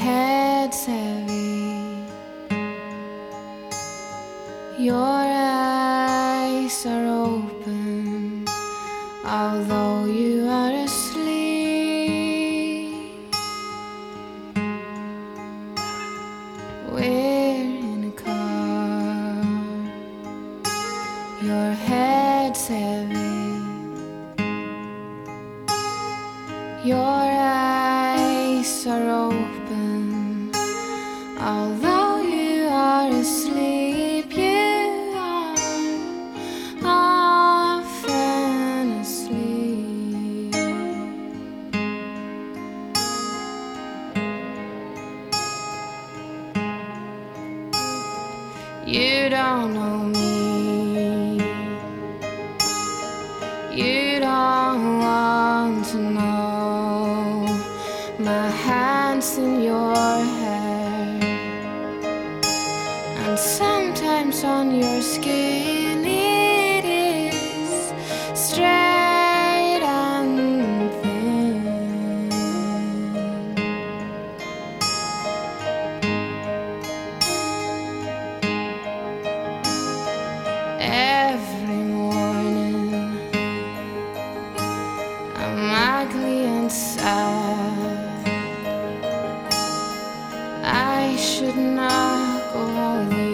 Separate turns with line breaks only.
head's heavy, your eyes are open, although you are asleep. We're in a car, your head's heavy, your eyes are open, although you are asleep. You are often asleep. You don't know me, you don't want to know my hands in your hair, and sometimes on your skin it is straight and thin. Every morning I'm ugly and sad. I should not go all the